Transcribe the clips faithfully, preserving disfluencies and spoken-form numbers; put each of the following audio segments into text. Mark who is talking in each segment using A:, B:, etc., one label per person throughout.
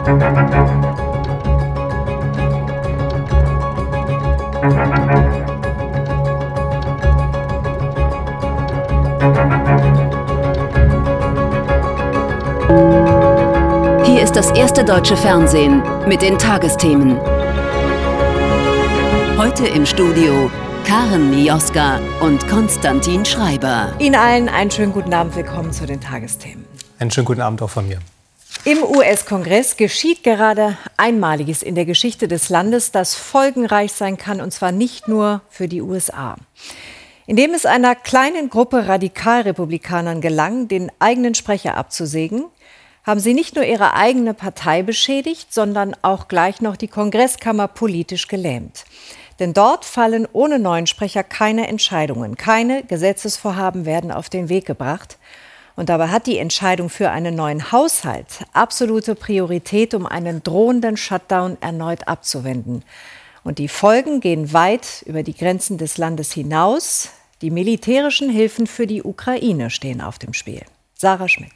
A: Hier ist das erste deutsche Fernsehen mit den Tagesthemen. Heute im Studio Karen Mioska und Konstantin Schreiber.
B: Ihnen allen einen schönen guten Abend, willkommen zu den Tagesthemen.
C: Einen schönen guten Abend auch von mir.
B: Im U S-Kongress geschieht gerade Einmaliges in der Geschichte des Landes, das folgenreich sein kann, und zwar nicht nur für die U S A. Indem es einer kleinen Gruppe Radikalrepublikanern gelang, den eigenen Sprecher abzusägen, haben sie nicht nur ihre eigene Partei beschädigt, sondern auch gleich noch die Kongresskammer politisch gelähmt. Denn dort fallen ohne neuen Sprecher keine Entscheidungen, keine Gesetzesvorhaben werden auf den Weg gebracht. Und dabei hat die Entscheidung für einen neuen Haushalt absolute Priorität, um einen drohenden Shutdown erneut abzuwenden. Und die Folgen gehen weit über die Grenzen des Landes hinaus. Die militärischen Hilfen für die Ukraine stehen auf dem Spiel. Sarah Schmidt.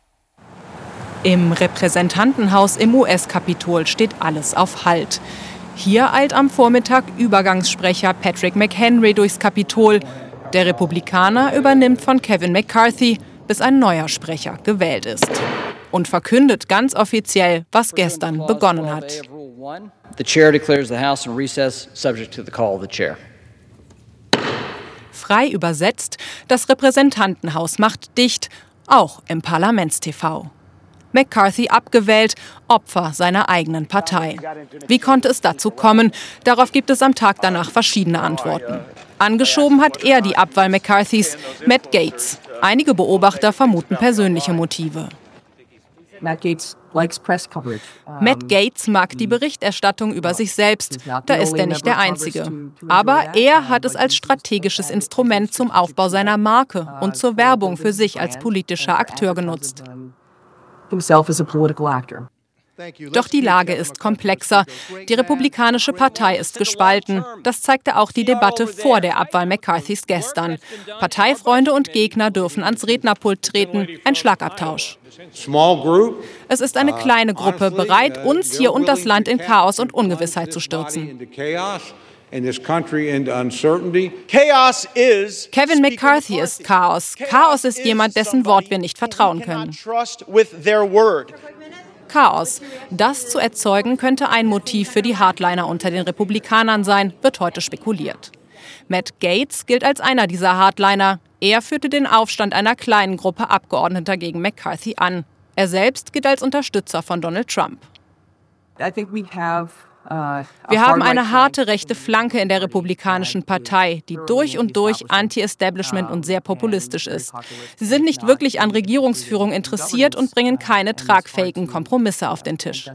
D: Im Repräsentantenhaus im U S-Kapitol steht alles auf Halt. Hier eilt am Vormittag Übergangssprecher Patrick McHenry durchs Kapitol. Der Republikaner übernimmt von Kevin McCarthy, bis ein neuer Sprecher gewählt ist. Und verkündet ganz offiziell, was gestern begonnen hat.
E: The chair declares the House in recess, subject to the call of the chair.
D: Frei übersetzt, das Repräsentantenhaus macht dicht, auch im Parlaments-T V. McCarthy abgewählt, Opfer seiner eigenen Partei. Wie konnte es dazu kommen? Darauf gibt es am Tag danach verschiedene Antworten. Angeschoben hat er die Abwahl McCarthys, Matt Gaetz. Einige Beobachter vermuten persönliche Motive.
F: Matt Gaetz likes press coverage.
D: Matt Gaetz mag die Berichterstattung über sich selbst. Da ist er nicht der Einzige. Aber er hat es als strategisches Instrument zum Aufbau seiner Marke und zur Werbung für sich als politischer Akteur genutzt.
F: Himself as a political actor.
D: Doch die Lage ist komplexer. Die Republikanische Partei ist gespalten. Das zeigte auch die Debatte vor der Abwahl McCarthys gestern. Parteifreunde und Gegner dürfen ans Rednerpult treten. Ein Schlagabtausch. Es ist eine kleine Gruppe, bereit, uns hier und das Land in Chaos und Ungewissheit zu stürzen. Kevin McCarthy ist Chaos. Chaos ist jemand, dessen Wort wir nicht vertrauen können. Chaos. Das zu erzeugen, könnte ein Motiv für die Hardliner unter den Republikanern sein, wird heute spekuliert. Matt Gaetz gilt als einer dieser Hardliner. Er führte den Aufstand einer kleinen Gruppe Abgeordneter gegen McCarthy an. Er selbst gilt als Unterstützer von Donald Trump.
F: I think we have
D: Wir haben eine harte rechte Flanke in der Republikanischen Partei, die durch und durch anti-establishment und sehr populistisch ist. Sie sind nicht wirklich an Regierungsführung interessiert und bringen keine tragfähigen Kompromisse auf den Tisch.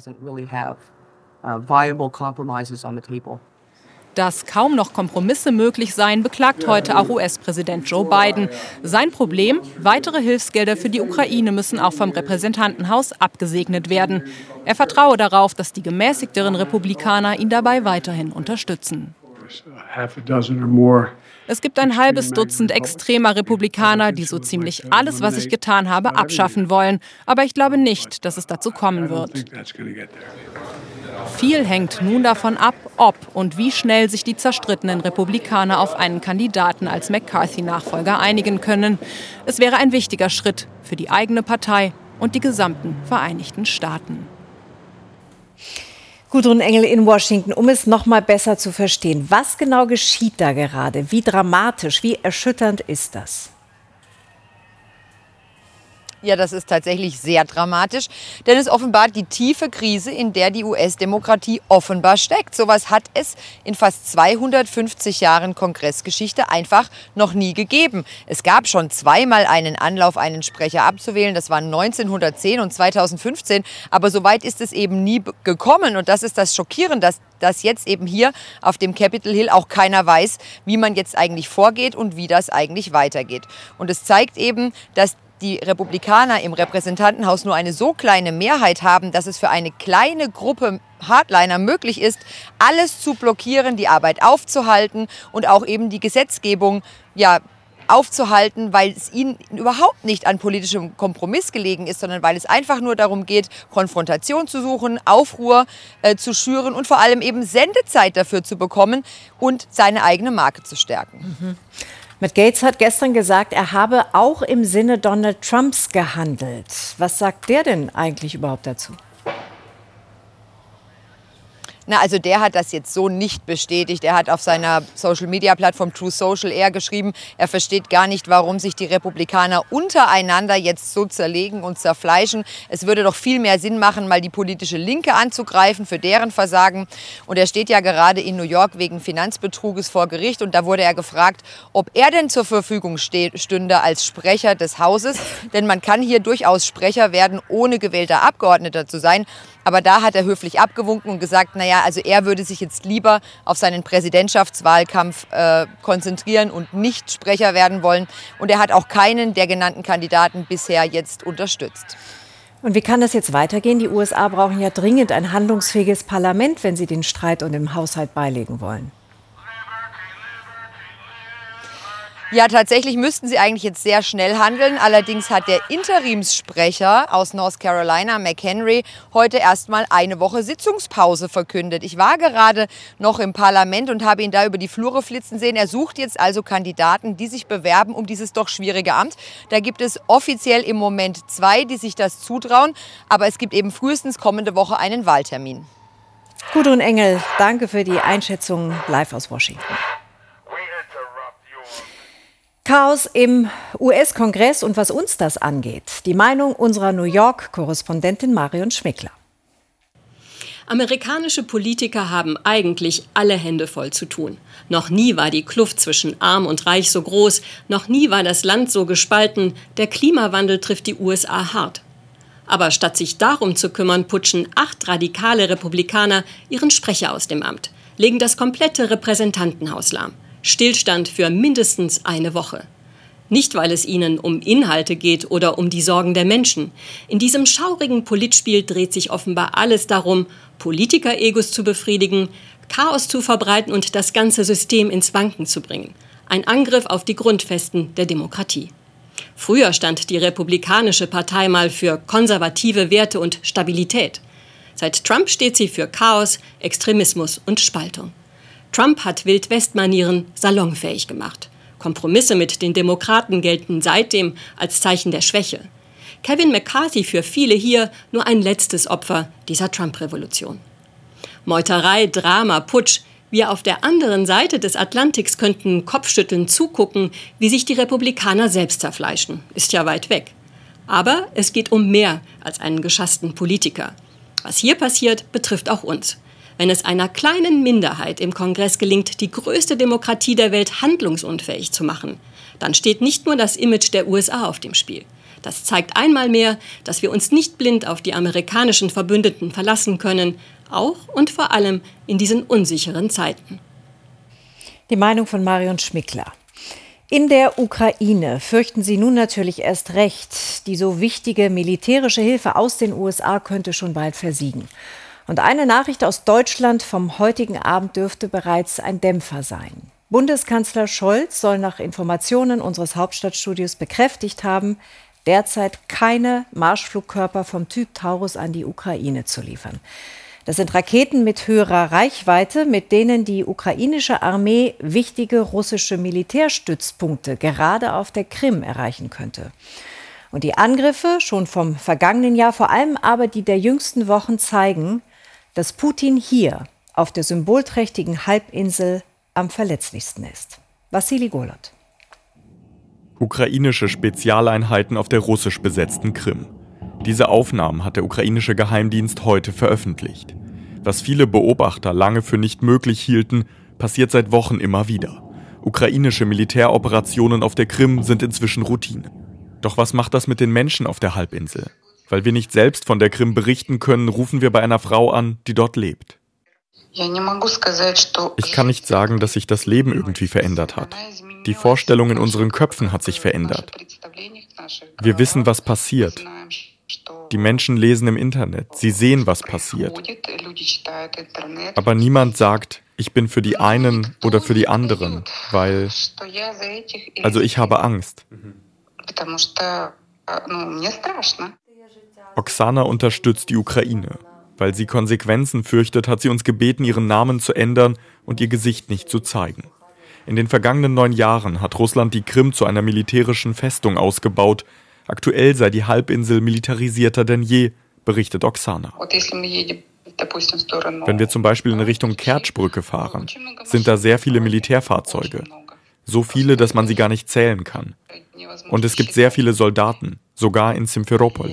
D: Dass kaum noch Kompromisse möglich seien, beklagt heute auch U S-Präsident Joe Biden. Sein Problem: weitere Hilfsgelder für die Ukraine müssen auch vom Repräsentantenhaus abgesegnet werden. Er vertraue darauf, dass die gemäßigteren Republikaner ihn dabei weiterhin unterstützen. Es gibt ein halbes Dutzend extremer Republikaner, die so ziemlich alles, was ich getan habe, abschaffen wollen. Aber ich glaube nicht, dass es dazu kommen wird. Viel hängt nun davon ab, ob und wie schnell sich die zerstrittenen Republikaner auf einen Kandidaten als McCarthy-Nachfolger einigen können. Es wäre ein wichtiger Schritt für die eigene Partei und die gesamten Vereinigten Staaten.
B: Gudrun Engel in Washington, um es noch mal besser zu verstehen. Was genau geschieht da gerade? Wie dramatisch, wie erschütternd ist das?
G: Ja, das ist tatsächlich sehr dramatisch, denn es offenbart die tiefe Krise, in der die U S-Demokratie offenbar steckt. Sowas hat es in fast zweihundertfünfzig Jahren Kongressgeschichte einfach noch nie gegeben. Es gab schon zweimal einen Anlauf, einen Sprecher abzuwählen. Das waren neunzehnhundertzehn und zweitausendfünfzehn. Aber so weit ist es eben nie gekommen. Und das ist das Schockierende, dass dass jetzt eben hier auf dem Capitol Hill auch keiner weiß, wie man jetzt eigentlich vorgeht und wie das eigentlich weitergeht. Und es zeigt eben, dass die Republikaner im Repräsentantenhaus nur eine so kleine Mehrheit haben, dass es für eine kleine Gruppe Hardliner möglich ist, alles zu blockieren, die Arbeit aufzuhalten und auch eben die Gesetzgebung ja, aufzuhalten, weil es ihnen überhaupt nicht an politischem Kompromiss gelegen ist, sondern weil es einfach nur darum geht, Konfrontation zu suchen, Aufruhr äh, zu schüren und vor allem eben Sendezeit dafür zu bekommen und seine eigene Marke zu stärken.
B: Mhm. Matt Gaetz hat gestern gesagt, er habe auch im Sinne Donald Trumps gehandelt. Was sagt der denn eigentlich überhaupt dazu?
G: Na, also der hat das jetzt so nicht bestätigt. Er hat auf seiner Social-Media-Plattform True Social eher geschrieben, er versteht gar nicht, warum sich die Republikaner untereinander jetzt so zerlegen und zerfleischen. Es würde doch viel mehr Sinn machen, mal die politische Linke anzugreifen für deren Versagen. Und er steht ja gerade in New York wegen Finanzbetruges vor Gericht. Und da wurde er gefragt, ob er denn zur Verfügung stünde als Sprecher des Hauses. Denn man kann hier durchaus Sprecher werden, ohne gewählter Abgeordneter zu sein. Aber da hat er höflich abgewunken und gesagt, naja, also er würde sich jetzt lieber auf seinen Präsidentschaftswahlkampf äh, konzentrieren und nicht Sprecher werden wollen. Und er hat auch keinen der genannten Kandidaten bisher jetzt unterstützt.
B: Und wie kann das jetzt weitergehen? Die U S A brauchen ja dringend ein handlungsfähiges Parlament, wenn sie den Streit und dem Haushalt beilegen wollen.
G: Ja, tatsächlich müssten sie eigentlich jetzt sehr schnell handeln. Allerdings hat der Interimssprecher aus North Carolina, McHenry, heute erst mal eine Woche Sitzungspause verkündet. Ich war gerade noch im Parlament und habe ihn da über die Flure flitzen sehen. Er sucht jetzt also Kandidaten, die sich bewerben um dieses doch schwierige Amt. Da gibt es offiziell im Moment zwei, die sich das zutrauen. Aber es gibt eben frühestens kommende Woche einen Wahltermin.
B: Gudrun Engel, danke für die Einschätzung live aus Washington. Chaos im U S-Kongress und was uns das angeht. Die Meinung unserer New York-Korrespondentin Marion Schmickler.
H: Amerikanische Politiker haben eigentlich alle Hände voll zu tun. Noch nie war die Kluft zwischen Arm und Reich so groß, noch nie war das Land so gespalten, der Klimawandel trifft die U S A hart. Aber statt sich darum zu kümmern, putschen acht radikale Republikaner ihren Sprecher aus dem Amt, legen das komplette Repräsentantenhaus lahm. Stillstand für mindestens eine Woche. Nicht, weil es ihnen um Inhalte geht oder um die Sorgen der Menschen. In diesem schaurigen Politspiel dreht sich offenbar alles darum, Politiker-Egos zu befriedigen, Chaos zu verbreiten und das ganze System ins Wanken zu bringen. Ein Angriff auf die Grundfesten der Demokratie. Früher stand die Republikanische Partei mal für konservative Werte und Stabilität. Seit Trump steht sie für Chaos, Extremismus und Spaltung. Trump hat Wildwest-Manieren salonfähig gemacht. Kompromisse mit den Demokraten gelten seitdem als Zeichen der Schwäche. Kevin McCarthy für viele hier nur ein letztes Opfer dieser Trump-Revolution. Meuterei, Drama, Putsch. Wir auf der anderen Seite des Atlantiks könnten kopfschüttelnd zugucken, wie sich die Republikaner selbst zerfleischen. Ist ja weit weg. Aber es geht um mehr als einen geschassten Politiker. Was hier passiert, betrifft auch uns. Wenn es einer kleinen Minderheit im Kongress gelingt, die größte Demokratie der Welt handlungsunfähig zu machen, dann steht nicht nur das Image der U S A auf dem Spiel. Das zeigt einmal mehr, dass wir uns nicht blind auf die amerikanischen Verbündeten verlassen können, auch und vor allem in diesen unsicheren Zeiten.
B: Die Meinung von Marion Schmickler. In der Ukraine fürchten sie nun natürlich erst recht, die so wichtige militärische Hilfe aus den U S A könnte schon bald versiegen. Und eine Nachricht aus Deutschland vom heutigen Abend dürfte bereits ein Dämpfer sein. Bundeskanzler Scholz soll nach Informationen unseres Hauptstadtstudios bekräftigt haben, derzeit keine Marschflugkörper vom Typ Taurus an die Ukraine zu liefern. Das sind Raketen mit höherer Reichweite, mit denen die ukrainische Armee wichtige russische Militärstützpunkte gerade auf der Krim erreichen könnte. Und die Angriffe schon vom vergangenen Jahr, vor allem aber die der jüngsten Wochen, zeigen, dass Putin hier auf der symbolträchtigen Halbinsel am verletzlichsten ist. Wassili Golod.
I: Ukrainische Spezialeinheiten auf der russisch besetzten Krim. Diese Aufnahmen hat der ukrainische Geheimdienst heute veröffentlicht. Was viele Beobachter lange für nicht möglich hielten, passiert seit Wochen immer wieder. Ukrainische Militäroperationen auf der Krim sind inzwischen Routine. Doch was macht das mit den Menschen auf der Halbinsel? Weil wir nicht selbst von der Krim berichten können, rufen wir bei einer Frau an, die dort lebt. Ich kann nicht sagen, dass sich das Leben irgendwie verändert hat. Die Vorstellung in unseren Köpfen hat sich verändert. Wir wissen, was passiert. Die Menschen lesen im Internet, sie sehen, was passiert. Aber niemand sagt, ich bin für die einen oder für die anderen, weil... Also ich habe Angst. Oksana unterstützt die Ukraine. Weil sie Konsequenzen fürchtet, hat sie uns gebeten, ihren Namen zu ändern und ihr Gesicht nicht zu zeigen. In den vergangenen neun Jahren hat Russland die Krim zu einer militärischen Festung ausgebaut. Aktuell sei die Halbinsel militarisierter denn je, berichtet Oksana. Wenn wir zum Beispiel in Richtung Kertschbrücke fahren, sind da sehr viele Militärfahrzeuge. So viele, dass man sie gar nicht zählen kann. Und es gibt sehr viele Soldaten, sogar in Simferopol.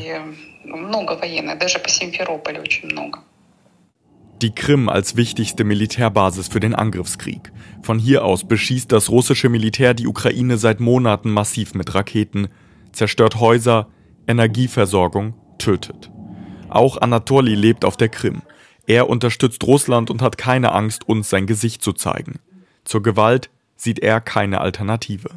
I: Die Krim als wichtigste Militärbasis für den Angriffskrieg. Von hier aus beschießt das russische Militär die Ukraine seit Monaten massiv mit Raketen, zerstört Häuser, Energieversorgung, tötet. Auch Anatoli lebt auf der Krim. Er unterstützt Russland und hat keine Angst, uns sein Gesicht zu zeigen. Zur Gewalt sieht er keine Alternative.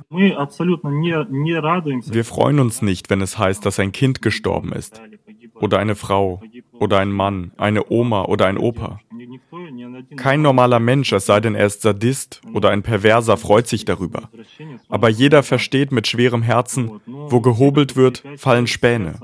I: Wir freuen uns nicht, wenn es heißt, dass ein Kind gestorben ist. Oder eine Frau, oder ein Mann, eine Oma oder ein Opa. Kein normaler Mensch, es sei denn er ist Sadist oder ein Perverser, freut sich darüber. Aber jeder versteht mit schwerem Herzen, wo gehobelt wird, fallen Späne.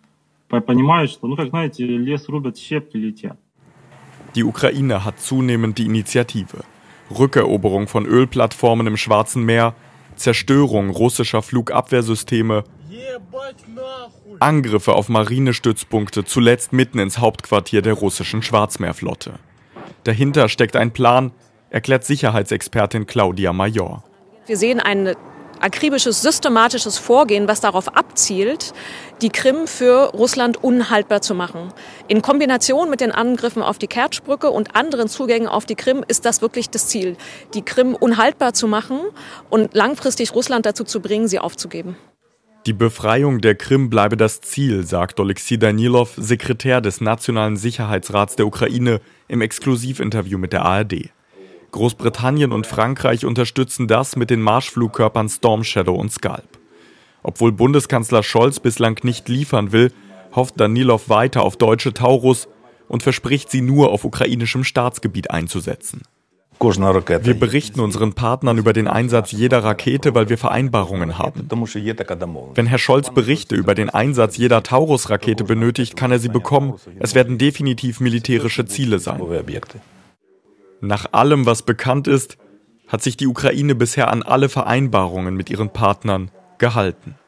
I: Die Ukraine hat zunehmend die Initiative. Rückeroberung von Ölplattformen im Schwarzen Meer, Zerstörung russischer Flugabwehrsysteme, Angriffe auf Marinestützpunkte, zuletzt mitten ins Hauptquartier der russischen Schwarzmeerflotte. Dahinter steckt ein Plan, erklärt Sicherheitsexpertin Claudia Major.
J: Wir sehen ein akribisches, systematisches Vorgehen, was darauf abzielt, die Krim für Russland unhaltbar zu machen. In Kombination mit den Angriffen auf die Kertschbrücke und anderen Zugängen auf die Krim ist das wirklich das Ziel, die Krim unhaltbar zu machen und langfristig Russland dazu zu bringen, sie aufzugeben.
I: Die Befreiung der Krim bleibe das Ziel, sagt Oleksiy Danilov, Sekretär des Nationalen Sicherheitsrats der Ukraine, im Exklusivinterview mit der A R D. Großbritannien und Frankreich unterstützen das mit den Marschflugkörpern Storm Shadow und Scalp. Obwohl Bundeskanzler Scholz bislang nicht liefern will, hofft Danilov weiter auf deutsche Taurus und verspricht, sie nur auf ukrainischem Staatsgebiet einzusetzen. Wir berichten unseren Partnern über den Einsatz jeder Rakete, weil wir Vereinbarungen haben. Wenn Herr Scholz Berichte über den Einsatz jeder Taurus-Rakete benötigt, kann er sie bekommen. Es werden definitiv militärische Ziele sein. Nach allem, was bekannt ist, hat sich die Ukraine bisher an alle Vereinbarungen mit ihren Partnern gehalten.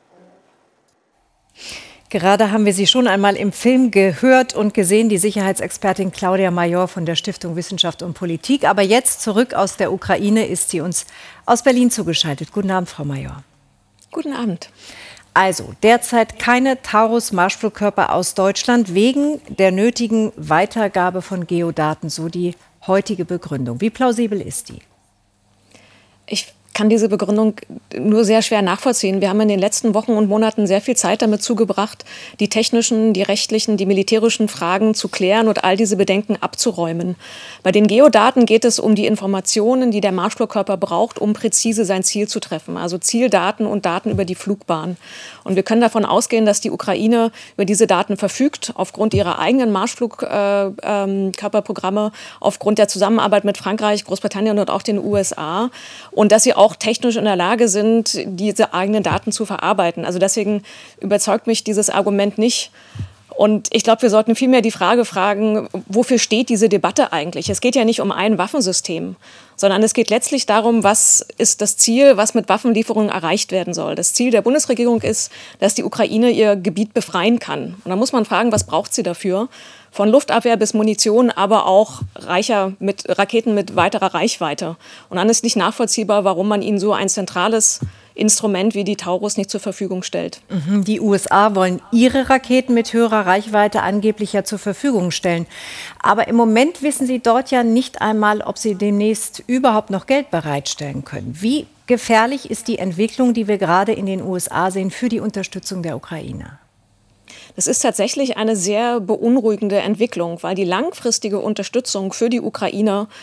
B: Gerade haben wir sie schon einmal im Film gehört und gesehen, die Sicherheitsexpertin Claudia Major von der Stiftung Wissenschaft und Politik. Aber jetzt zurück aus der Ukraine ist sie uns aus Berlin zugeschaltet. Guten Abend, Frau Major.
J: Guten Abend.
B: Also derzeit keine Taurus-Marschflugkörper aus Deutschland wegen der nötigen Weitergabe von Geodaten, so die heutige Begründung. Wie plausibel ist die?
J: Ich kann diese Begründung nur sehr schwer nachvollziehen. Wir haben in den letzten Wochen und Monaten sehr viel Zeit damit zugebracht, die technischen, die rechtlichen, die militärischen Fragen zu klären und all diese Bedenken abzuräumen. Bei den Geodaten geht es um die Informationen, die der Marschflugkörper braucht, um präzise sein Ziel zu treffen. Also Zieldaten und Daten über die Flugbahn. Und wir können davon ausgehen, dass die Ukraine über diese Daten verfügt, aufgrund ihrer eigenen Marschflugkörperprogramme, äh, ähm, aufgrund der Zusammenarbeit mit Frankreich, Großbritannien und auch den U S A. Und dass sie auch technisch in der Lage sind, diese eigenen Daten zu verarbeiten. Also deswegen überzeugt mich dieses Argument nicht. Und ich glaube, wir sollten vielmehr die Frage fragen, wofür steht diese Debatte eigentlich? Es geht ja nicht um ein Waffensystem, sondern es geht letztlich darum, was ist das Ziel, was mit Waffenlieferungen erreicht werden soll. Das Ziel der Bundesregierung ist, dass die Ukraine ihr Gebiet befreien kann. Und da muss man fragen, was braucht sie dafür? Von Luftabwehr bis Munition, aber auch reicher mit Raketen mit weiterer Reichweite. Und dann ist nicht nachvollziehbar, warum man ihnen so ein zentrales Instrument wie die Taurus nicht zur Verfügung stellt.
B: Die U S A wollen ihre Raketen mit höherer Reichweite angeblich ja zur Verfügung stellen. Aber im Moment wissen sie dort ja nicht einmal, ob sie demnächst überhaupt noch Geld bereitstellen können. Wie gefährlich ist die Entwicklung, die wir gerade in den U S A sehen, für die Unterstützung der Ukraine?
J: Das ist tatsächlich eine sehr beunruhigende Entwicklung, weil die langfristige Unterstützung für die Ukraine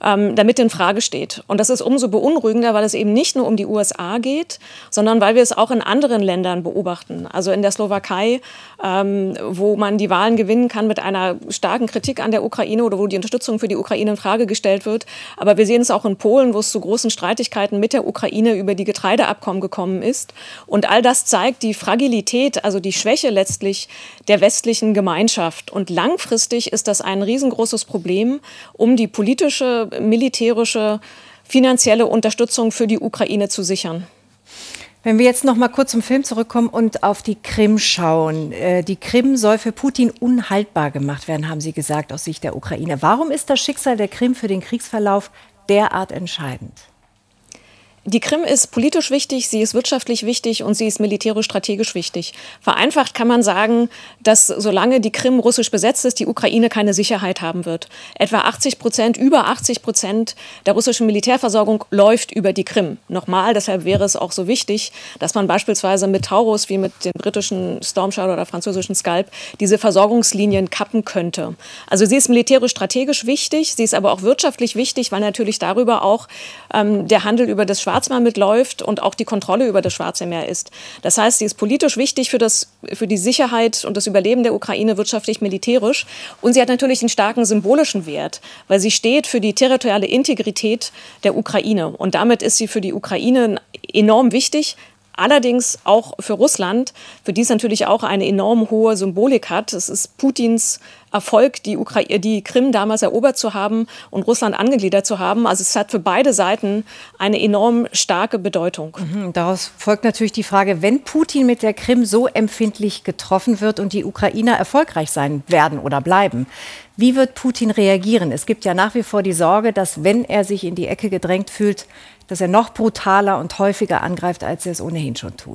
J: ähm, damit in Frage steht. Und das ist umso beunruhigender, weil es eben nicht nur um die U S A geht, sondern weil wir es auch in anderen Ländern beobachten. Also in der Slowakei, ähm, wo man die Wahlen gewinnen kann mit einer starken Kritik an der Ukraine oder wo die Unterstützung für die Ukraine in Frage gestellt wird. Aber wir sehen es auch in Polen, wo es zu großen Streitigkeiten mit der Ukraine über die Getreideabkommen gekommen ist. Und all das zeigt die Fragilität, also die Schwäche letztlich der westlichen Gemeinschaft. Und langfristig ist das ein riesengroßes Problem, um die politische, militärische, finanzielle Unterstützung für die Ukraine zu sichern.
B: Wenn wir jetzt noch mal kurz zum Film zurückkommen und auf die Krim schauen. Die Krim soll für Putin unhaltbar gemacht werden, haben Sie gesagt, aus Sicht der Ukraine. Warum ist das Schicksal der Krim für den Kriegsverlauf derart entscheidend?
J: Die Krim ist politisch wichtig, sie ist wirtschaftlich wichtig und sie ist militärisch-strategisch wichtig. Vereinfacht kann man sagen, dass solange die Krim russisch besetzt ist, die Ukraine keine Sicherheit haben wird. Etwa achtzig Prozent, über achtzig Prozent der russischen Militärversorgung läuft über die Krim. Nochmal, deshalb wäre es auch so wichtig, dass man beispielsweise mit Taurus, wie mit dem britischen Storm Shadow oder französischen Scalp, diese Versorgungslinien kappen könnte. Also sie ist militärisch-strategisch wichtig, sie ist aber auch wirtschaftlich wichtig, weil natürlich darüber auch ähm, der Handel über das Schwarzmeer mitläuft und auch die Kontrolle über das Schwarze Meer ist. Das heißt, sie ist politisch wichtig für, das, für die Sicherheit und das Überleben der Ukraine, wirtschaftlich, militärisch. Und sie hat natürlich einen starken symbolischen Wert, weil sie steht für die territoriale Integrität der Ukraine. Und damit ist sie für die Ukraine enorm wichtig. Allerdings auch für Russland, für die es natürlich auch eine enorm hohe Symbolik hat. Es ist Putins Erfolg, die, Ukra- die Krim damals erobert zu haben und Russland angegliedert zu haben. Also es hat für beide Seiten eine enorm starke Bedeutung.
B: Mhm, daraus folgt natürlich die Frage, wenn Putin mit der Krim so empfindlich getroffen wird und die Ukrainer erfolgreich sein werden oder bleiben, wie wird Putin reagieren? Es gibt ja nach wie vor die Sorge, dass, wenn er sich in die Ecke gedrängt fühlt, dass er noch brutaler und häufiger angreift, als er es ohnehin schon tut.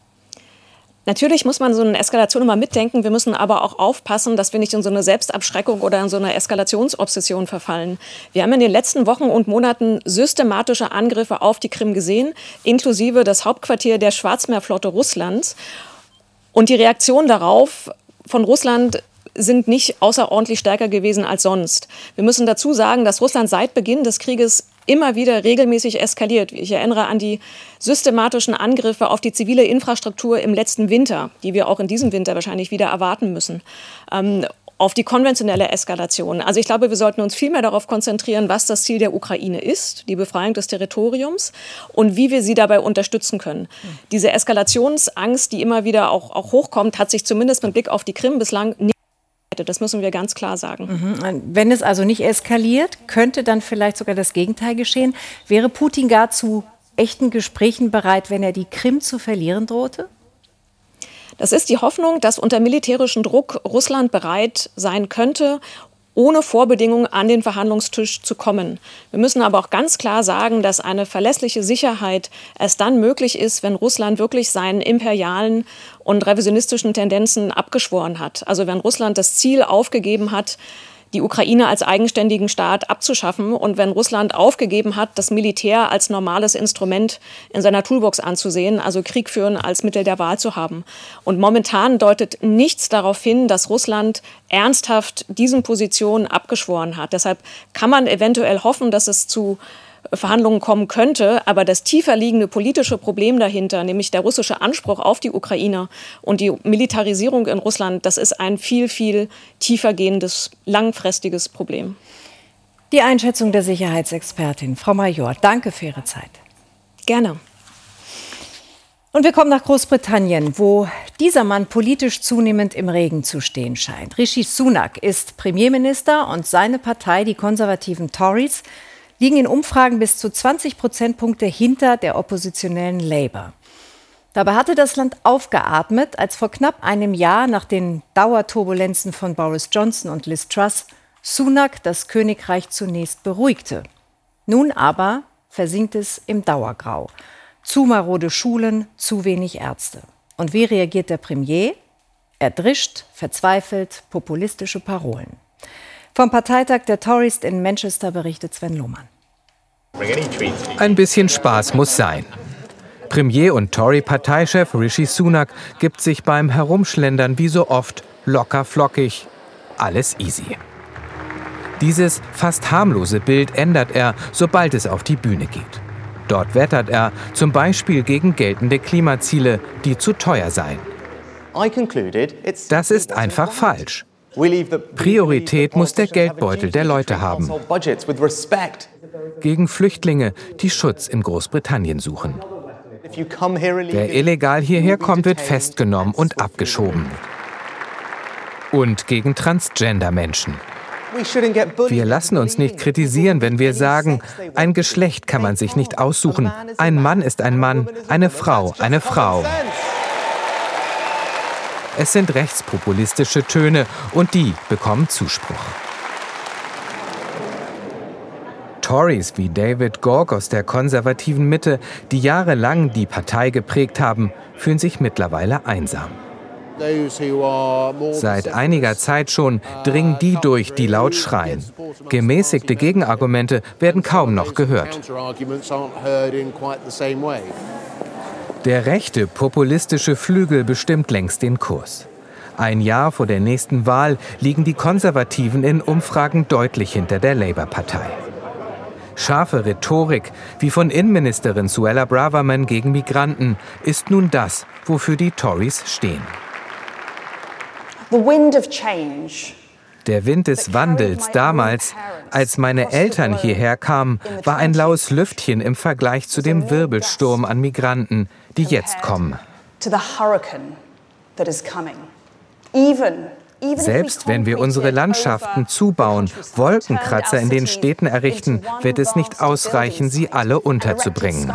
J: Natürlich muss man so eine Eskalation immer mitdenken. Wir müssen aber auch aufpassen, dass wir nicht in so eine Selbstabschreckung oder in so eine Eskalationsobsession verfallen. Wir haben in den letzten Wochen und Monaten systematische Angriffe auf die Krim gesehen, inklusive das Hauptquartier der Schwarzmeerflotte Russlands. Und die Reaktion darauf von Russland sind nicht außerordentlich stärker gewesen als sonst. Wir müssen dazu sagen, dass Russland seit Beginn des Krieges immer wieder regelmäßig eskaliert. Ich erinnere an die systematischen Angriffe auf die zivile Infrastruktur im letzten Winter, die wir auch in diesem Winter wahrscheinlich wieder erwarten müssen. Ähm, auf die konventionelle Eskalation. Also ich glaube, wir sollten uns viel mehr darauf konzentrieren, was das Ziel der Ukraine ist, die Befreiung des Territoriums und wie wir sie dabei unterstützen können. Mhm. Diese Eskalationsangst, die immer wieder auch, auch hochkommt, hat sich zumindest mit Blick auf die Krim bislang nicht. Das müssen wir ganz klar sagen.
B: Mhm. Wenn es also nicht eskaliert, könnte dann vielleicht sogar das Gegenteil geschehen. Wäre Putin gar zu echten Gesprächen bereit, wenn er die Krim zu verlieren drohte?
J: Das ist die Hoffnung, dass unter militärischem Druck Russland bereit sein könnte, ohne Vorbedingungen an den Verhandlungstisch zu kommen. Wir müssen aber auch ganz klar sagen, dass eine verlässliche Sicherheit erst dann möglich ist, wenn Russland wirklich seinen imperialen und revisionistischen Tendenzen abgeschworen hat. Also wenn Russland das Ziel aufgegeben hat, die Ukraine als eigenständigen Staat abzuschaffen und wenn Russland aufgegeben hat, das Militär als normales Instrument in seiner Toolbox anzusehen, also Krieg führen als Mittel der Wahl zu haben. Und momentan deutet nichts darauf hin, dass Russland ernsthaft diesen Positionen abgeschworen hat. Deshalb kann man eventuell hoffen, dass es zu Verhandlungen kommen könnte, aber das tiefer liegende politische Problem dahinter, nämlich der russische Anspruch auf die Ukraine und die Militarisierung in Russland, das ist ein viel, viel tiefer gehendes, langfristiges Problem.
B: Die Einschätzung der Sicherheitsexpertin, Frau Major, danke für Ihre Zeit.
J: Gerne.
B: Und wir kommen nach Großbritannien, wo dieser Mann politisch zunehmend im Regen zu stehen scheint. Rishi Sunak ist Premierminister und seine Partei, die konservativen Tories, liegen in Umfragen bis zu zwanzig Prozentpunkte hinter der oppositionellen Labour. Dabei hatte das Land aufgeatmet, als vor knapp einem Jahr nach den Dauerturbulenzen von Boris Johnson und Liz Truss Sunak das Königreich zunächst beruhigte. Nun aber versinkt es im Dauergrau. Zu marode Schulen, zu wenig Ärzte. Und wie reagiert der Premier? Er drischt, verzweifelt, populistische Parolen. Vom Parteitag der Tories in Manchester berichtet Sven Lohmann.
K: Ein bisschen Spaß muss sein. Premier und Tory-Parteichef Rishi Sunak gibt sich beim Herumschlendern wie so oft locker flockig. Alles easy. Dieses fast harmlose Bild ändert er, sobald es auf die Bühne geht. Dort wettert er zum Beispiel gegen geltende Klimaziele, die zu teuer seien. Das ist einfach falsch. Priorität muss der Geldbeutel der Leute haben. Gegen Flüchtlinge, die Schutz in Großbritannien suchen. Wer illegal hierher kommt, wird festgenommen und abgeschoben. Und gegen Transgender-Menschen. Wir lassen uns nicht kritisieren, wenn wir sagen, ein Geschlecht kann man sich nicht aussuchen. Ein Mann ist ein Mann, eine Frau eine Frau. Es sind rechtspopulistische Töne und die bekommen Zuspruch. Tories wie David Gork aus der konservativen Mitte, die jahrelang die Partei geprägt haben, fühlen sich mittlerweile einsam. Seit einiger Zeit schon dringen die durch, die laut schreien. Gemäßigte Gegenargumente werden kaum noch gehört. Der rechte populistische Flügel bestimmt längst den Kurs. Ein Jahr vor der nächsten Wahl liegen die Konservativen in Umfragen deutlich hinter der Labour-Partei. Scharfe Rhetorik, wie von Innenministerin Suella Braverman gegen Migranten, ist nun das, wofür die Tories stehen. Der Wind des Wandels damals, als meine Eltern hierher kamen, war ein laues Lüftchen im Vergleich zu dem Wirbelsturm an Migranten, die jetzt kommen. Selbst wenn wir unsere Landschaften zubauen, Wolkenkratzer in den Städten errichten, wird es nicht ausreichen, sie alle unterzubringen.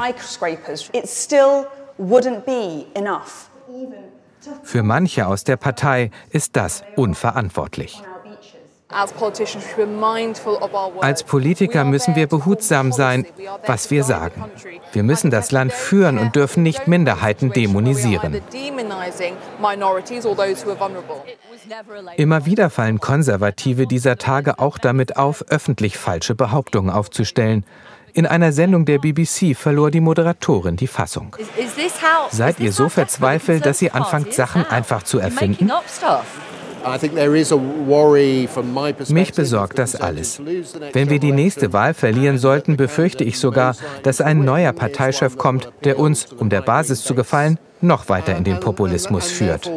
K: Für manche aus der Partei ist das unverantwortlich. Als Politiker müssen wir behutsam sein, was wir sagen. Wir müssen das Land führen und dürfen nicht Minderheiten dämonisieren. Immer wieder fallen Konservative dieser Tage auch damit auf, öffentlich falsche Behauptungen aufzustellen. In einer Sendung der B B C verlor die Moderatorin die Fassung. Seid ihr so verzweifelt, dass ihr anfangt, Sachen einfach zu erfinden? Mich besorgt das alles. Wenn wir die nächste Wahl verlieren sollten, befürchte ich sogar, dass ein neuer Parteichef kommt, der uns, um der Basis zu gefallen, noch weiter in den Populismus führt.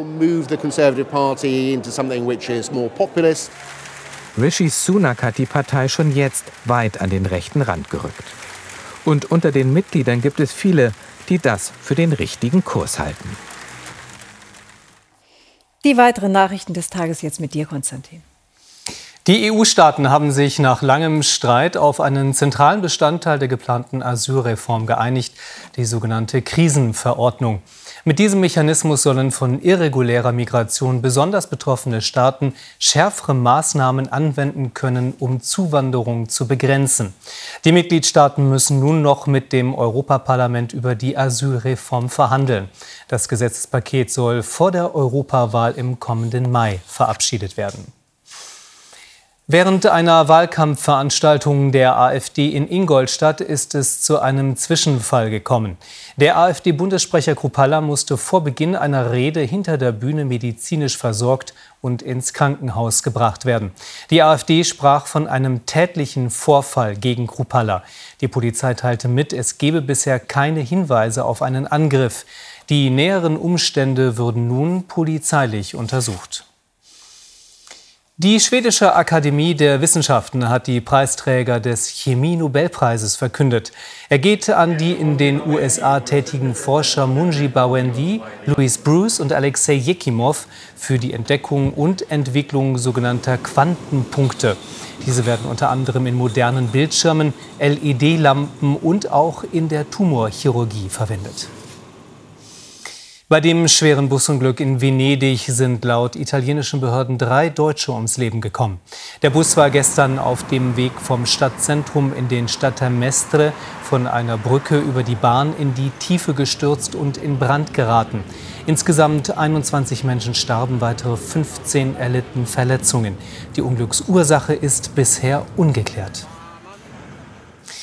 K: Rishi Sunak hat die Partei schon jetzt weit an den rechten Rand gerückt. Und unter den Mitgliedern gibt es viele, die das für den richtigen Kurs halten.
B: Die weiteren Nachrichten des Tages jetzt mit dir, Konstantin.
C: Die E U-Staaten haben sich nach langem Streit auf einen zentralen Bestandteil der geplanten Asylreform geeinigt, die sogenannte Krisenverordnung. Mit diesem Mechanismus sollen von irregulärer Migration besonders betroffene Staaten schärfere Maßnahmen anwenden können, um Zuwanderung zu begrenzen. Die Mitgliedstaaten müssen nun noch mit dem Europaparlament über die Asylreform verhandeln. Das Gesetzespaket soll vor der Europawahl im kommenden Mai verabschiedet werden. Während einer Wahlkampfveranstaltung der AfD in Ingolstadt ist es zu einem Zwischenfall gekommen. Der AfD-Bundessprecher Kruppalla musste vor Beginn einer Rede hinter der Bühne medizinisch versorgt und ins Krankenhaus gebracht werden. Die AfD sprach von einem tätlichen Vorfall gegen Kruppalla. Die Polizei teilte mit, es gebe bisher keine Hinweise auf einen Angriff. Die näheren Umstände würden nun polizeilich untersucht. Die Schwedische Akademie der Wissenschaften hat die Preisträger des Chemie-Nobelpreises verkündet. Er geht an die in den U S A tätigen Forscher Munji Bawendi, Louis Bruce und Alexei Jekimov für die Entdeckung und Entwicklung sogenannter Quantenpunkte. Diese werden unter anderem in modernen Bildschirmen, L E D-Lampen und auch in der Tumorchirurgie verwendet. Bei dem schweren Busunglück in Venedig sind laut italienischen Behörden drei Deutsche ums Leben gekommen. Der Bus war gestern auf dem Weg vom Stadtzentrum in den Stadtteil Mestre von einer Brücke über die Bahn in die Tiefe gestürzt und in Brand geraten. Insgesamt einundzwanzig Menschen starben, weitere fünfzehn erlitten Verletzungen. Die Unglücksursache ist bisher ungeklärt.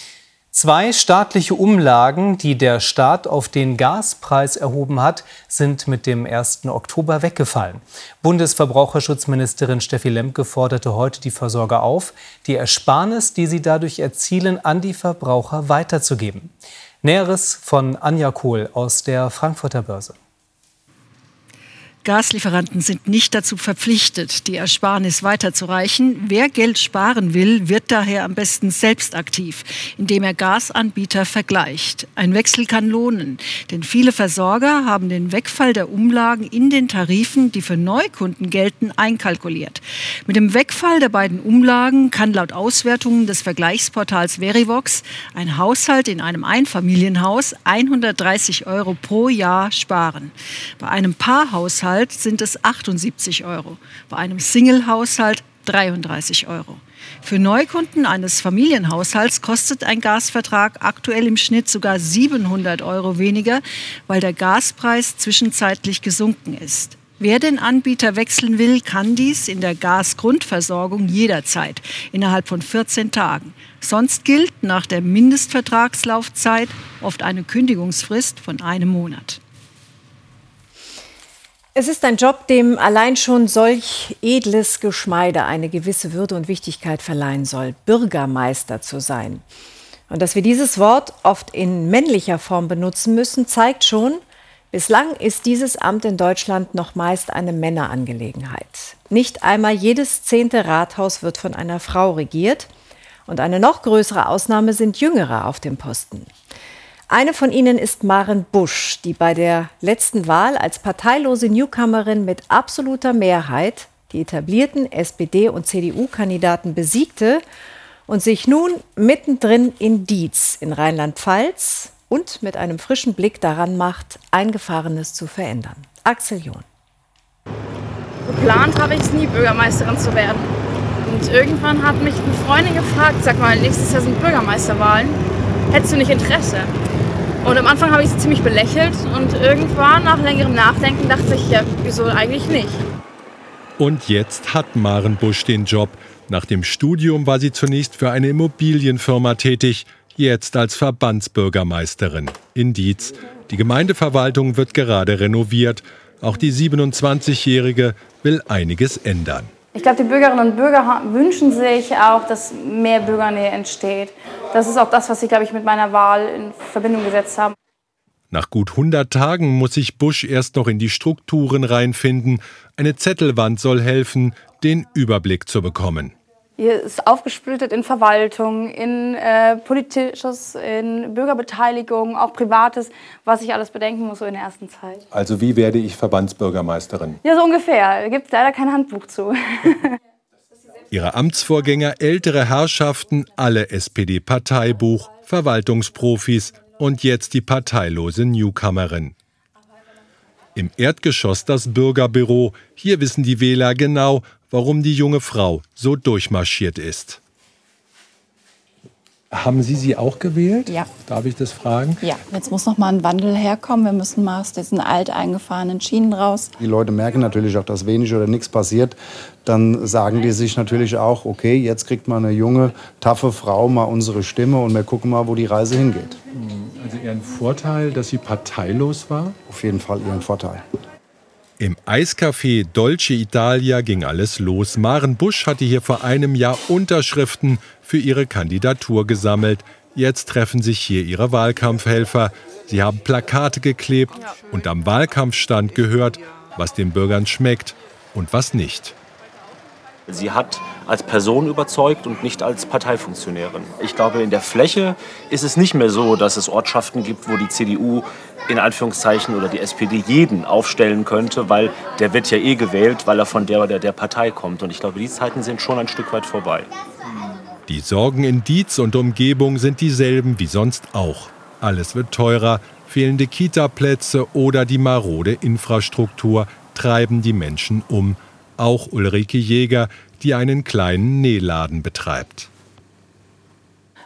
C: Zwei staatliche Umlagen, die der Staat auf den Gaspreis erhoben hat, sind mit dem ersten Oktober weggefallen. Bundesverbraucherschutzministerin Steffi Lemke forderte heute die Versorger auf, die Ersparnis, die sie dadurch erzielen, an die Verbraucher weiterzugeben. Näheres von Anja Kohl aus der Frankfurter Börse.
L: Gaslieferanten sind nicht dazu verpflichtet, die Ersparnis weiterzureichen. Wer Geld sparen will, wird daher am besten selbst aktiv, indem er Gasanbieter vergleicht. Ein Wechsel kann lohnen, denn viele Versorger haben den Wegfall der Umlagen in den Tarifen, die für Neukunden gelten, einkalkuliert. Mit dem Wegfall der beiden Umlagen kann laut Auswertungen des Vergleichsportals Verivox ein Haushalt in einem Einfamilienhaus hundertdreißig Euro pro Jahr sparen. Bei einem Paarhaushalt sind es achtundsiebzig Euro, bei einem Single-Haushalt dreiunddreißig Euro. Für Neukunden eines Familienhaushalts kostet ein Gasvertrag aktuell im Schnitt sogar siebenhundert Euro weniger, weil der Gaspreis zwischenzeitlich gesunken ist. Wer den Anbieter wechseln will, kann dies in der Gasgrundversorgung jederzeit, innerhalb von vierzehn Tagen. Sonst gilt nach der Mindestvertragslaufzeit oft eine Kündigungsfrist von einem Monat.
B: Es ist ein Job, dem allein schon solch edles Geschmeide eine gewisse Würde und Wichtigkeit verleihen soll, Bürgermeister zu sein. Und dass wir dieses Wort oft in männlicher Form benutzen müssen, zeigt schon, bislang ist dieses Amt in Deutschland noch meist eine Männerangelegenheit. Nicht einmal jedes zehnte Rathaus wird von einer Frau regiert. Und eine noch größere Ausnahme sind Jüngere auf dem Posten. Eine von ihnen ist Maren Busch, die bei der letzten Wahl als parteilose Newcomerin mit absoluter Mehrheit die etablierten S P D- und C D U-Kandidaten besiegte und sich nun mittendrin in Dietz in Rheinland-Pfalz und mit einem frischen Blick daran macht, Eingefahrenes zu verändern. Axel John.
M: Geplant habe ich es nie, Bürgermeisterin zu werden. Und irgendwann hat mich eine Freundin gefragt, sag mal, nächstes Jahr sind Bürgermeisterwahlen, hättest du nicht Interesse? Und am Anfang habe ich sie ziemlich belächelt und irgendwann nach längerem Nachdenken dachte ich, ja, wieso eigentlich nicht?
N: Und jetzt hat Maren Busch den Job. Nach dem Studium war sie zunächst für eine Immobilienfirma tätig, jetzt als Verbandsbürgermeisterin in Dietz. Die Gemeindeverwaltung wird gerade renoviert. Auch die siebenundzwanzigjährige will einiges ändern.
O: Ich glaube, die Bürgerinnen und Bürger wünschen sich auch, dass mehr Bürgernähe entsteht. Das ist auch das, was ich, glaube ich, mit meiner Wahl in Verbindung gesetzt habe.
N: Nach gut hundert Tagen muss sich Busch erst noch in die Strukturen reinfinden. Eine Zettelwand soll helfen, den Überblick zu bekommen.
O: Hier ist aufgesplittet in Verwaltung, in äh, Politisches, in Bürgerbeteiligung, auch Privates, was ich alles bedenken muss so in der ersten Zeit.
P: Also wie werde ich Verbandsbürgermeisterin?
O: Ja, so ungefähr. Da gibt es leider kein Handbuch zu.
N: Ihre Amtsvorgänger, ältere Herrschaften, alle S P D-Parteibuch, Verwaltungsprofis und jetzt die parteilose Newcomerin. Im Erdgeschoss das Bürgerbüro. Hier wissen die Wähler genau, warum die junge Frau so durchmarschiert ist.
P: Haben Sie sie auch gewählt?
Q: Ja.
P: Darf ich das fragen?
Q: Ja, jetzt muss noch mal ein Wandel herkommen. Wir müssen mal aus diesen alteingefahrenen Schienen raus.
R: Die Leute merken natürlich auch, dass wenig oder nichts passiert. Dann sagen die sich natürlich auch, okay, jetzt kriegt mal eine junge, taffe Frau mal unsere Stimme und wir gucken mal, wo die Reise hingeht.
P: Also eher ein Vorteil, dass sie parteilos war?
R: Auf jeden Fall eher ein Vorteil.
N: Im Eiscafé Dolce Italia ging alles los. Maren Busch hatte hier vor einem Jahr Unterschriften für ihre Kandidatur gesammelt. Jetzt treffen sich hier ihre Wahlkampfhelfer. Sie haben Plakate geklebt und am Wahlkampfstand gehört, was den Bürgern schmeckt und was nicht.
S: Sie hat als Person überzeugt und nicht als Parteifunktionärin. Ich glaube, in der Fläche ist es nicht mehr so, dass es Ortschaften gibt, wo die C D U in Anführungszeichen oder die S P D jeden aufstellen könnte, weil der wird ja eh gewählt, weil er von der oder der Partei kommt. Und ich glaube, die Zeiten sind schon ein Stück weit vorbei.
N: Die Sorgen in Dietz und Umgebung sind dieselben wie sonst auch. Alles wird teurer, fehlende Kita-Plätze oder die marode Infrastruktur treiben die Menschen um. Auch Ulrike Jäger, die einen kleinen Nähladen betreibt.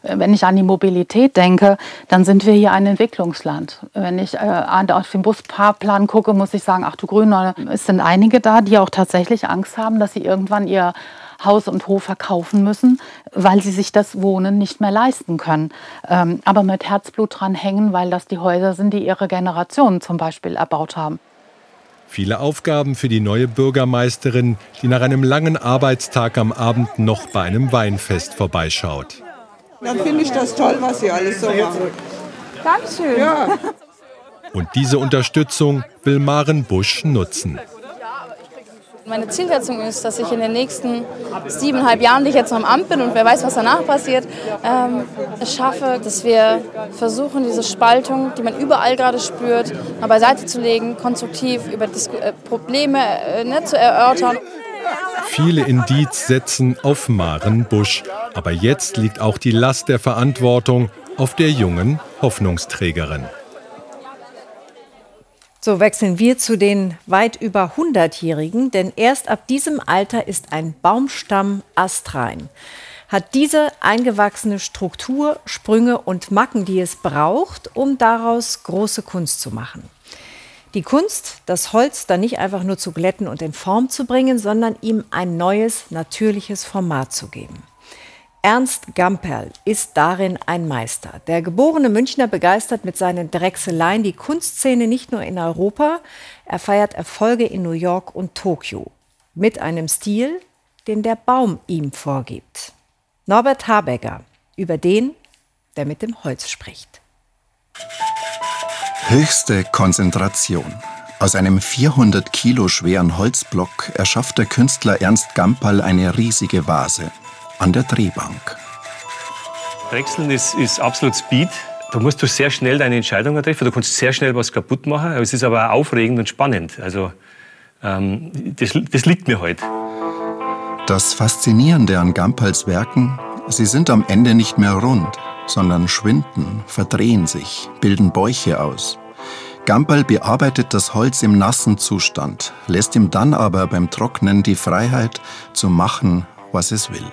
T: Wenn ich an die Mobilität denke, dann sind wir hier ein Entwicklungsland. Wenn ich äh, auf den Busfahrplan gucke, muss ich sagen, ach du Grüne, es sind einige da, die auch tatsächlich Angst haben, dass sie irgendwann ihr Haus und Hof verkaufen müssen, weil sie sich das Wohnen nicht mehr leisten können. Ähm, aber mit Herzblut dran hängen, weil das die Häuser sind, die ihre Generationen zum Beispiel erbaut haben.
N: Viele Aufgaben für die neue Bürgermeisterin, die nach einem langen Arbeitstag am Abend noch bei einem Weinfest vorbeischaut.
U: Dann finde ich das toll, was Sie alles so machen.
O: Dankeschön.
U: Ja.
N: Und diese Unterstützung will Maren Busch nutzen.
M: Meine Zielsetzung ist, dass ich in den nächsten siebeneinhalb Jahren, die ich jetzt noch im Amt bin und wer weiß, was danach passiert, ähm, es schaffe, dass wir versuchen, diese Spaltung, die man überall gerade spürt, mal beiseite zu legen, konstruktiv über Dis- äh, Probleme äh, ne, zu erörtern.
N: Viele Indiz setzen auf Maren Busch. Aber jetzt liegt auch die Last der Verantwortung auf der jungen Hoffnungsträgerin.
B: So wechseln wir zu den weit über hundertjährigen, denn erst ab diesem Alter ist ein Baumstamm astrein. Hat diese eingewachsene Struktur, Sprünge und Macken, die es braucht, um daraus große Kunst zu machen. Die Kunst, das Holz dann nicht einfach nur zu glätten und in Form zu bringen, sondern ihm ein neues, natürliches Format zu geben. Ernst Gamperl ist darin ein Meister. Der geborene Münchner begeistert mit seinen Drechseleien die Kunstszene nicht nur in Europa, er feiert Erfolge in New York und Tokio. Mit einem Stil, den der Baum ihm vorgibt. Norbert Habegger über den, der mit dem Holz spricht.
V: Höchste Konzentration. Aus einem vierhundert Kilo schweren Holzblock erschafft der Künstler Ernst Gamperl eine riesige Vase. An der Drehbank.
W: Drechseln ist, ist absolut Speed. Da musst du sehr schnell deine Entscheidungen treffen. Du kannst sehr schnell was kaputt machen. Aber es ist aber auch aufregend und spannend. Also, ähm, das, das liegt mir heute.
V: Das Faszinierende an Gamperls Werken, sie sind am Ende nicht mehr rund, sondern schwinden, verdrehen sich, bilden Bäuche aus. Gamperl bearbeitet das Holz im nassen Zustand, lässt ihm dann aber beim Trocknen die Freiheit zu machen, was es will.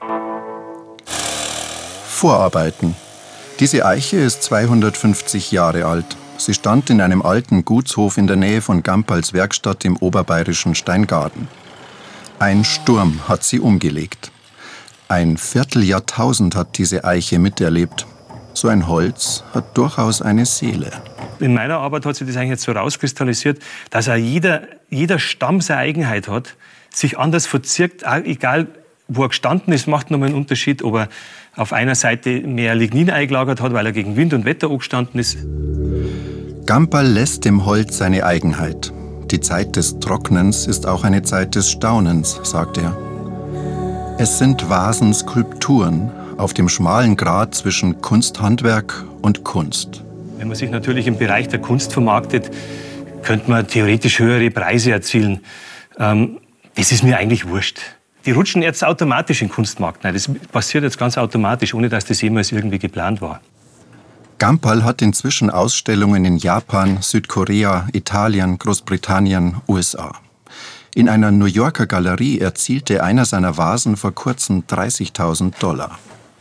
V: Vorarbeiten. Diese Eiche ist zweihundertfünfzig Jahre alt. Sie stand in einem alten Gutshof in der Nähe von Gamperls Werkstatt im oberbayerischen Steingaden. Ein Sturm hat sie umgelegt. Ein Vierteljahrtausend hat diese Eiche miterlebt. So ein Holz hat durchaus eine Seele.
W: In meiner Arbeit hat sich das eigentlich jetzt so rauskristallisiert, dass auch jeder, jeder Stamm seine Eigenheit hat, sich anders verzirkt, auch egal wo er gestanden ist, macht nochmal einen Unterschied, ob er auf einer Seite mehr Lignin eingelagert hat, weil er gegen Wind und Wetter angestanden ist.
V: Gamperl lässt dem Holz seine Eigenheit. Die Zeit des Trocknens ist auch eine Zeit des Staunens, sagt er. Es sind Vasenskulpturen auf dem schmalen Grat zwischen Kunsthandwerk und Kunst.
W: Wenn man sich natürlich im Bereich der Kunst vermarktet, könnte man theoretisch höhere Preise erzielen. Ähm, das ist mir eigentlich wurscht. Die rutschen jetzt automatisch in den Kunstmarkt. Nein, das passiert jetzt ganz automatisch, ohne dass das jemals irgendwie geplant war.
V: Gamperl hat inzwischen Ausstellungen in Japan, Südkorea, Italien, Großbritannien, U S A. In einer New Yorker Galerie erzielte einer seiner Vasen vor kurzem dreißigtausend Dollar.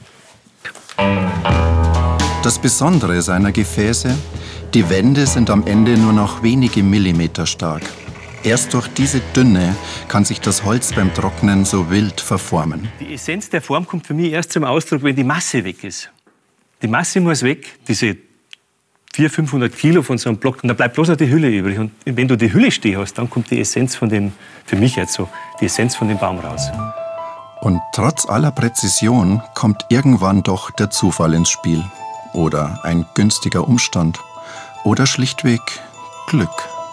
V: Das Besondere seiner Gefäße: die Wände sind am Ende nur noch wenige Millimeter stark. Erst durch diese Dünne kann sich das Holz beim Trocknen so wild verformen.
W: Die Essenz der Form kommt für mich erst zum Ausdruck, wenn die Masse weg ist. Die Masse muss weg, diese vierhundert, fünfhundert Kilo von so einem Block, und da bleibt bloß noch die Hülle übrig. Und wenn du die Hülle stehen hast, dann kommt die Essenz von dem, für mich jetzt so, die Essenz von dem Baum raus.
V: Und trotz aller Präzision kommt irgendwann doch der Zufall ins Spiel. Oder ein günstiger Umstand. Oder schlichtweg Glück.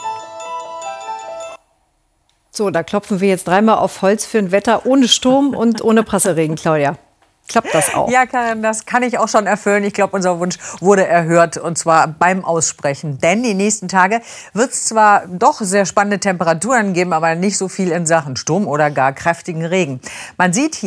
B: So, da klopfen wir jetzt dreimal auf Holz für ein Wetter ohne Sturm und ohne Prasselregen, Claudia. Klappt das auch?
X: Ja, Karin, das kann ich auch schon erfüllen. Ich glaube, unser Wunsch wurde erhört, und zwar beim Aussprechen. Denn die nächsten Tage wird es zwar doch sehr spannende Temperaturen geben, aber nicht so viel in Sachen Sturm oder gar kräftigen Regen. Man sieht hier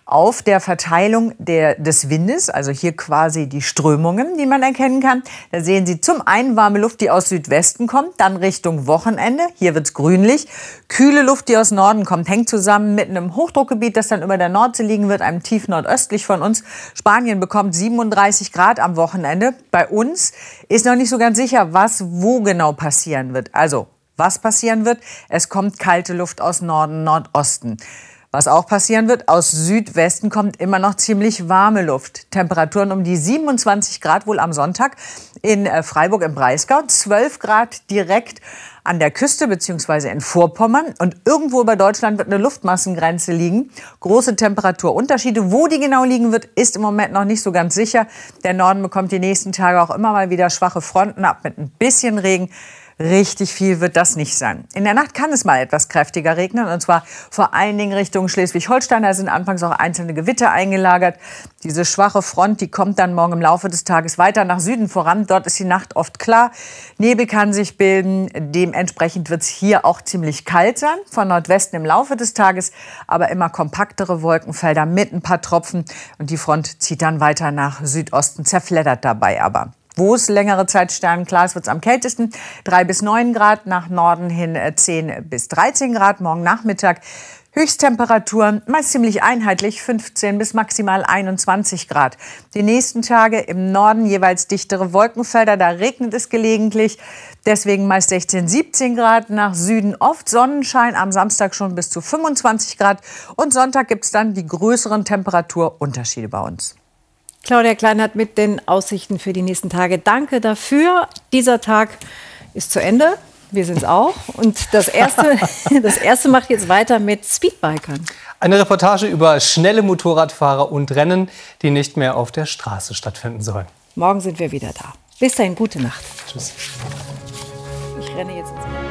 X: auf der Verteilung der, des Windes, also hier quasi die Strömungen, die man erkennen kann. Da sehen Sie zum einen warme Luft, die aus Südwesten kommt, dann Richtung Wochenende. Hier wird's grünlich. Kühle Luft, die aus Norden kommt, hängt zusammen mit einem Hochdruckgebiet, das dann über der Nordsee liegen wird, einem tief nordöstlich von uns. Spanien bekommt siebenunddreißig Grad am Wochenende. Bei uns ist noch nicht so ganz sicher, was wo genau passieren wird. Also, was passieren wird? Es kommt kalte Luft aus Norden, Nordosten. Was auch passieren wird, aus Südwesten kommt immer noch ziemlich warme Luft. Temperaturen um die siebenundzwanzig Grad wohl am Sonntag in Freiburg im Breisgau, zwölf Grad direkt an der Küste bzw. in Vorpommern. Und irgendwo über Deutschland wird eine Luftmassengrenze liegen. Große Temperaturunterschiede. Wo die genau liegen wird, ist im Moment noch nicht so ganz sicher. Der Norden bekommt die nächsten Tage auch immer mal wieder schwache Fronten ab mit ein bisschen Regen. Richtig viel wird das nicht sein. In der Nacht kann es mal etwas kräftiger regnen, und zwar vor allen Dingen Richtung Schleswig-Holstein. Da sind anfangs auch einzelne Gewitter eingelagert. Diese schwache Front, die kommt dann morgen im Laufe des Tages weiter nach Süden voran. Dort ist die Nacht oft klar. Nebel kann sich bilden. Dementsprechend wird es hier auch ziemlich kalt sein. Von Nordwesten im Laufe des Tages aber immer kompaktere Wolkenfelder mit ein paar Tropfen. Und die Front zieht dann weiter nach Südosten, zerfleddert dabei aber. Wo es längere Zeit sternenklar ist, wird es am kältesten. drei bis neun Grad, nach Norden hin zehn bis dreizehn Grad. Morgen Nachmittag Höchsttemperaturen meist ziemlich einheitlich, fünfzehn bis maximal einundzwanzig Grad. Die nächsten Tage im Norden jeweils dichtere Wolkenfelder, da regnet es gelegentlich. Deswegen meist sechzehn, siebzehn Grad, nach Süden oft Sonnenschein, am Samstag schon bis zu fünfundzwanzig Grad. Und Sonntag gibt es dann die größeren Temperaturunterschiede bei uns.
B: Claudia Kleinert mit den Aussichten für die nächsten Tage. Danke dafür. Dieser Tag ist zu Ende. Wir sind es auch. Und das erste, das erste macht jetzt weiter mit Speedbikern.
C: Eine Reportage über schnelle Motorradfahrer und Rennen, die nicht mehr auf der Straße stattfinden sollen.
B: Morgen sind wir wieder da. Bis dahin, gute Nacht.
C: Tschüss.
B: Ich renne jetzt ins